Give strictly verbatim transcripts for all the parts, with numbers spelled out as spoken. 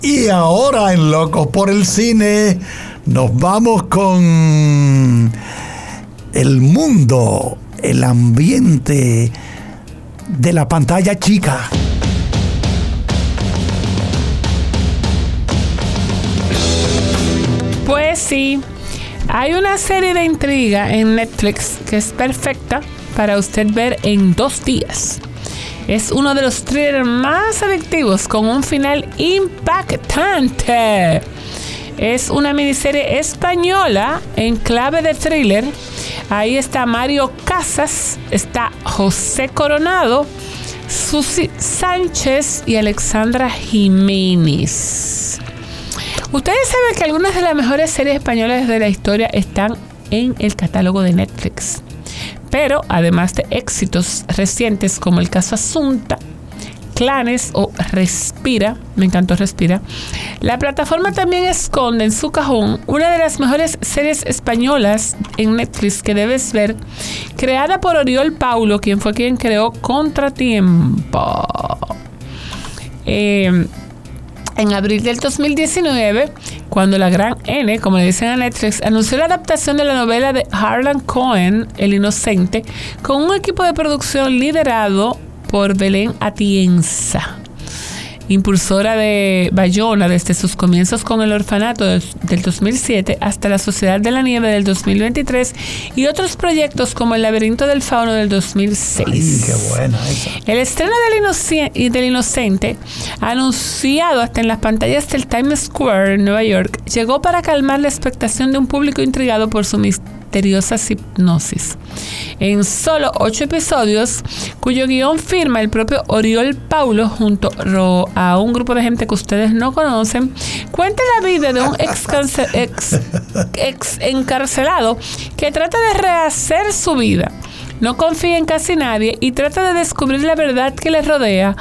Y ahora en Locos por el Cine nos vamos con el mundo, el ambiente de la pantalla chica. Pues sí, hay una serie de intriga en Netflix que es perfecta para usted ver en dos días. Es uno de los thrillers más adictivos con un final impactante. Es una miniserie española en clave de thriller. Ahí está Mario Casas, está José Coronado, Susi Sánchez y Alexandra Jiménez. Ustedes saben que algunas de las mejores series españolas de la historia están en el catálogo de Netflix. Pero además de éxitos recientes como el caso Asunta, Clanes o Respira, me encantó Respira, la plataforma también esconde en su cajón una de las mejores series españolas en Netflix que debes ver, creada por Oriol Paulo, quien fue quien creó Contratiempo. Eh, en abril del dos mil diecinueve, cuando la gran N, como le dicen a Netflix, anunció la adaptación de la novela de Harlan Cohen, El Inocente, con un equipo de producción liderado por Belén Atienza, impulsora de Bayona desde sus comienzos con El Orfanato del dos mil siete hasta La Sociedad de la Nieve del dos mil veintitrés y otros proyectos como El Laberinto del Fauno del dos mil seis. Ay, qué buena esa. El estreno del, Inoc- del Inocente, anunciado hasta en las pantallas del Times Square en Nueva York, llegó para calmar la expectación de un público intrigado por su misteriosa hipnosis. En solo ocho episodios, cuyo guión firma el propio Oriol Paulo junto a un grupo de gente que ustedes no conocen, cuenta la vida de un ex, cance- ex, ex encarcelado que trata de rehacer su vida. No confía en casi nadie y trata de descubrir la verdad que le rodea,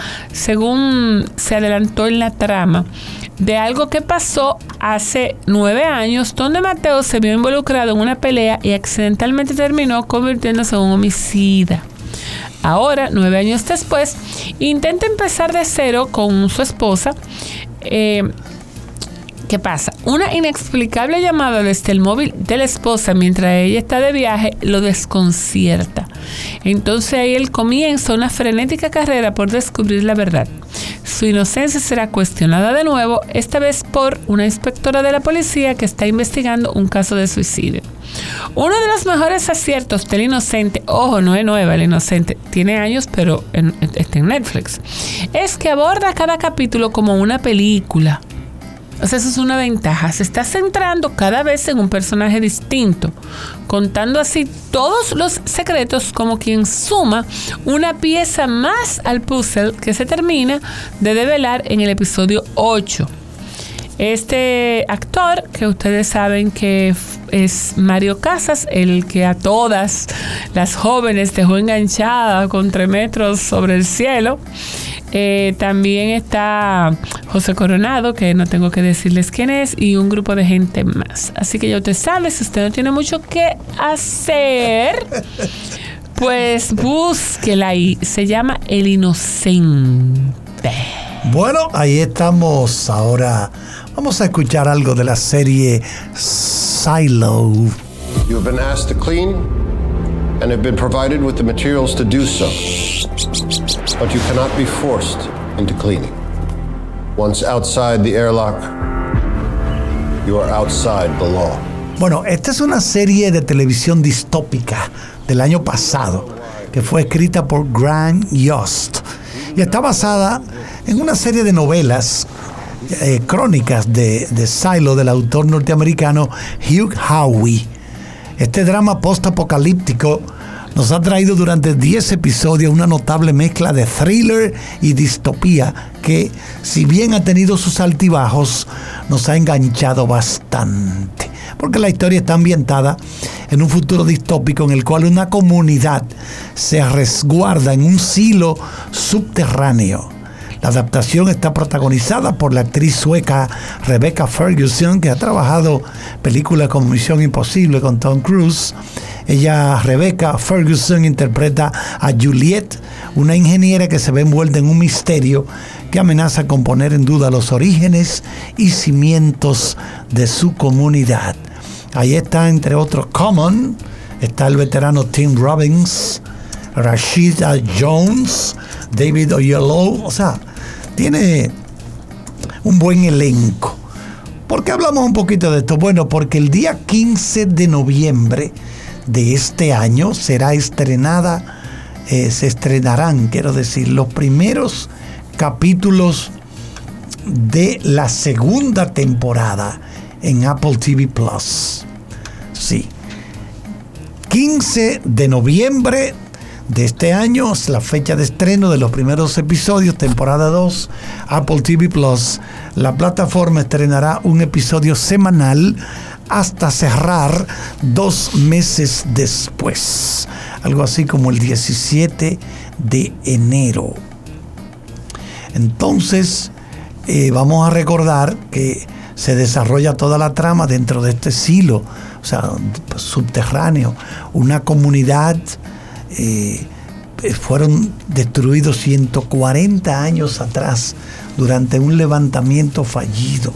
según se adelantó en la trama, de algo que pasó hace nueve años, donde Mateo se vio involucrado en una pelea y accidentalmente terminó convirtiéndose en un homicida. Ahora, nueve años después, intenta empezar de cero con su esposa. Eh, ¿Qué pasa? Una inexplicable llamada desde el móvil de la esposa mientras ella está de viaje lo desconcierta. Entonces ahí él comienza una frenética carrera por descubrir la verdad. Su inocencia será cuestionada de nuevo, esta vez por una inspectora de la policía que está investigando un caso de suicidio. Uno de los mejores aciertos del Inocente, ojo, no es nueva el Inocente, tiene años, pero en, está en Netflix, es que aborda cada capítulo como una película. O sea, eso es una ventaja. Se está centrando cada vez en un personaje distinto, contando así todos los secretos como quien suma una pieza más al puzzle que se termina de develar en el episodio ocho. Este actor, que ustedes saben que es Mario Casas, el que a todas las jóvenes dejó enganchada con tres metros sobre el cielo. Eh, también está José Coronado, que no tengo que decirles quién es, y un grupo de gente más. Así que ya usted sabe, si usted no tiene mucho que hacer, pues búsquela ahí. Se llama El Inocente. Bueno, ahí estamos. Ahora vamos a escuchar algo de la serie Silo. You have been asked to clean and have been provided with the materials to do so. But you cannot be forced into cleaning. Once outside the airlock, you are outside the law. Bueno, esta es una serie de televisión distópica del año pasado que fue escrita por Grant Yost y está basada en una serie de novelas eh, crónicas de, de Silo del autor norteamericano Hugh Howey. Este drama post-apocalíptico nos ha traído durante diez episodios una notable mezcla de thriller y distopía que, si bien ha tenido sus altibajos, nos ha enganchado bastante. Porque la historia está ambientada en un futuro distópico en el cual una comunidad se resguarda en un silo subterráneo. La adaptación está protagonizada por la actriz sueca Rebecca Ferguson, que ha trabajado películas como Misión Imposible con Tom Cruise. Ella, Rebecca Ferguson, interpreta a Juliet, una ingeniera que se ve envuelta en un misterio que amenaza con poner en duda los orígenes y cimientos de su comunidad. Ahí está, entre otros, Common, está el veterano Tim Robbins, Rashida Jones, David Oyelowo. O sea, tiene un buen elenco. ¿Por qué hablamos un poquito de esto? Bueno, porque el día quince de noviembre de este año será estrenada, eh, se estrenarán, quiero decir, los primeros capítulos de la segunda temporada en Apple T V Plus. Sí. quince de noviembre de este año es la fecha de estreno de los primeros episodios, temporada dos, Apple T V Plus. La plataforma estrenará un episodio semanal hasta cerrar dos meses después. Algo así como el diecisiete de enero. Entonces, eh, vamos a recordar que se desarrolla toda la trama dentro de este silo, o sea, subterráneo. Una comunidad, eh, fueron destruidos ciento cuarenta años atrás durante un levantamiento fallido.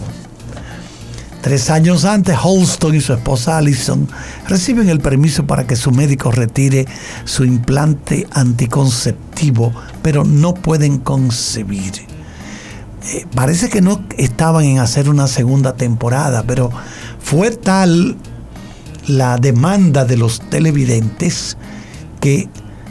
Tres años antes, Holston y su esposa Allison reciben el permiso para que su médico retire su implante anticonceptivo, pero no pueden concebir. Eh, parece que no estaban en hacer una segunda temporada, pero fue tal la demanda de los televidentes que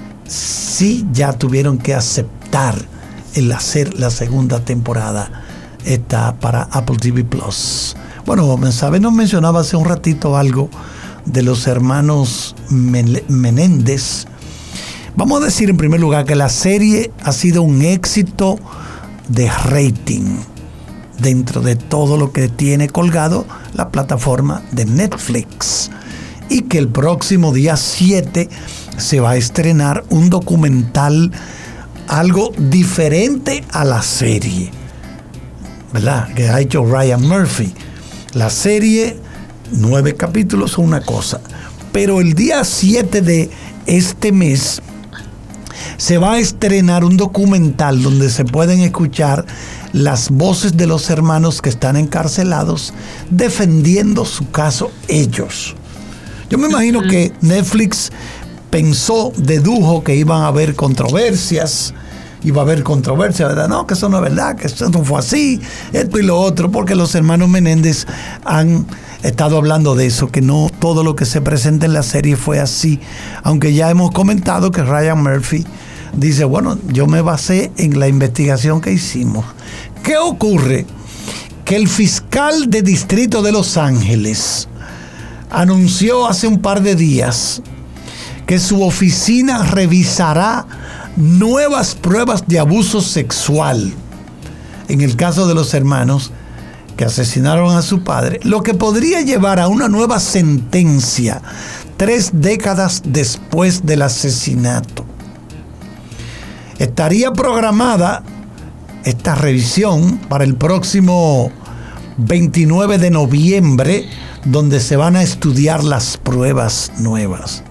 sí ya tuvieron que aceptar el hacer la segunda temporada esta para Apple T V Plus. Bueno, Mensabe nos mencionaba hace un ratito algo de los hermanos Menéndez. Vamos a decir en primer lugar que la serie ha sido un éxito de rating dentro de todo lo que tiene colgado la plataforma de Netflix, y que el próximo día siete se va a estrenar un documental algo diferente a la serie, ¿verdad?, que ha hecho Ryan Murphy. La serie, nueve capítulos, son una cosa, pero el día siete de este mes se va a estrenar un documental donde se pueden escuchar las voces de los hermanos que están encarcelados defendiendo su caso ellos. Yo me imagino uh-huh. que Netflix pensó, dedujo que iban a haber controversias, iba a haber controversia, ¿verdad? No, que eso no es verdad, que eso no fue así, esto y lo otro, porque los hermanos Menéndez han estado hablando de eso, que no todo lo que se presenta en la serie fue así, aunque ya hemos comentado que Ryan Murphy dice, bueno, yo me basé en la investigación que hicimos. ¿Qué ocurre? Que el fiscal de distrito de Los Ángeles anunció hace un par de días que su oficina revisará nuevas pruebas de abuso sexual en el caso de los hermanos que asesinaron a su padre, lo que podría llevar a una nueva sentencia tres décadas después del asesinato. Estaría programada esta revisión para el próximo veintinueve de noviembre, donde se van a estudiar las pruebas nuevas.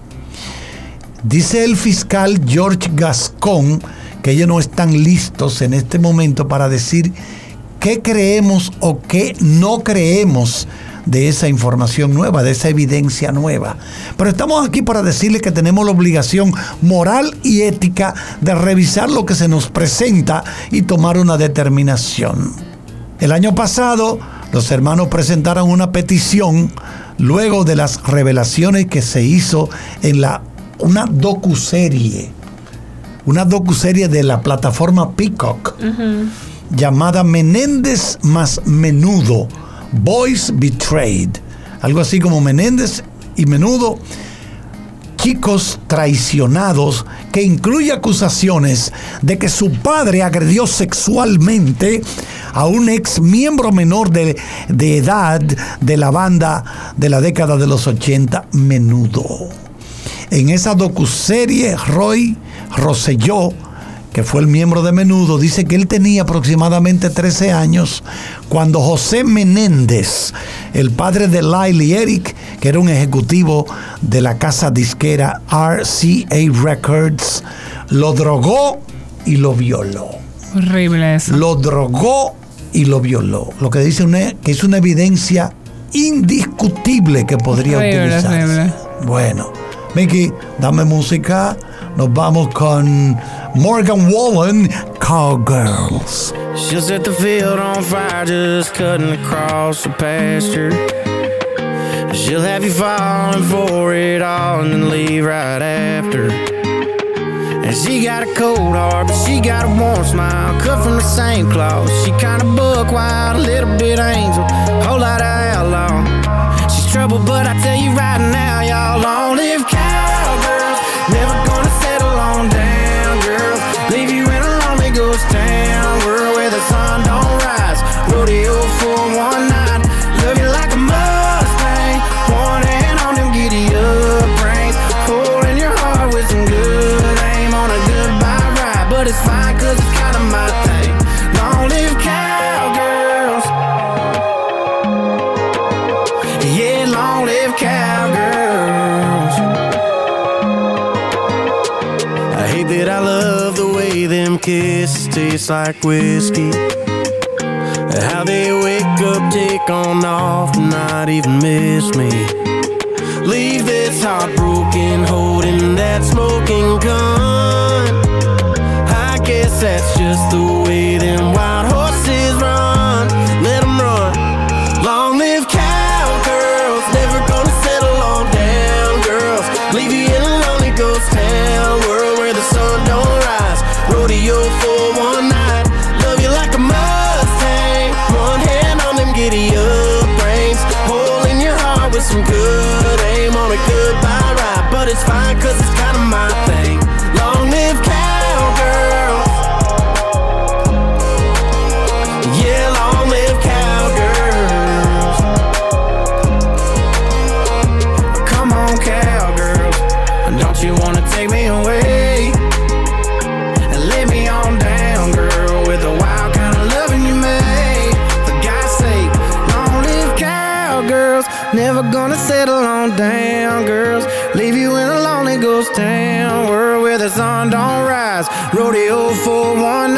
Dice el fiscal George Gascon que ellos no están listos en este momento para decir qué creemos o qué no creemos de esa información nueva, de esa evidencia nueva. Pero estamos aquí para decirles que tenemos la obligación moral y ética de revisar lo que se nos presenta y tomar una determinación. El año pasado, los hermanos presentaron una petición luego de las revelaciones que se hizo en la una docuserie, una docuserie de la plataforma Peacock, uh-huh. llamada Menéndez más Menudo, Boys Betrayed, algo así como Menéndez y Menudo, chicos traicionados, que incluye acusaciones de que su padre agredió sexualmente a un ex miembro menor de, de edad de la banda de la década de los ochenta, Menudo. En esa docuserie, Roy Rosselló, que fue el miembro de Menudo, dice que él tenía aproximadamente trece años cuando José Menéndez, el padre de Lyle y Eric, que era un ejecutivo de la casa disquera R C A Records, lo drogó y lo violó. Horrible eso. Lo drogó y lo violó. Lo que dice una, que es una evidencia indiscutible que podría horrible, utilizarse. Horrible. Bueno, Mickey, dame música. Nos vamos con Morgan Wallen, Cowgirls. She'll set the field on fire, just cutting across the pasture. She'll have you falling for it all and then leave right after. And she got a cold heart, but she got a warm smile, cut from the same cloth. She kinda buck wild, a little bit angel, whole lot of outlaw. She's trouble, but I tell you right now, y'all, long live cowgirls. Never gonna settle on down, girls. Leave you in a lonely ghost town, world where the sun don't rise. Rodeo for one night, love you like a Mustang. One hand on them giddy up reins, holding your heart with some good aim on a goodbye ride. But it's fine, cause it's kinda my thing. Long live cowgirls. Yeah, long live cowgirls. I hate that I love the way them kisses taste like whiskey. How they wake up, take on off, and not even miss me. Leave this heartbroken, holding that smoking gun. I guess that's just the way them wild horses run. Let them run. Long live cowgirls, never gonna settle on down, girls. Leave you in a lonely ghost town, world where the sun don't rise. Rodeo for one night, love you like a Mustang. One hand on them giddy up reins, holding your heart with some good aim on a goodbye ride. But it's fine, cause it's kinda my thing. Long live cowgirls. Yeah, long live cowgirls. Come on, cowgirls, don't you wanna take me away and lay me on down, girl, with the wild kind of loving you made. For God's sake, long live cowgirls. Never gonna settle on down, girls. Leave you in a lonely ghost town, world where the sun don't rise. Rodeo for one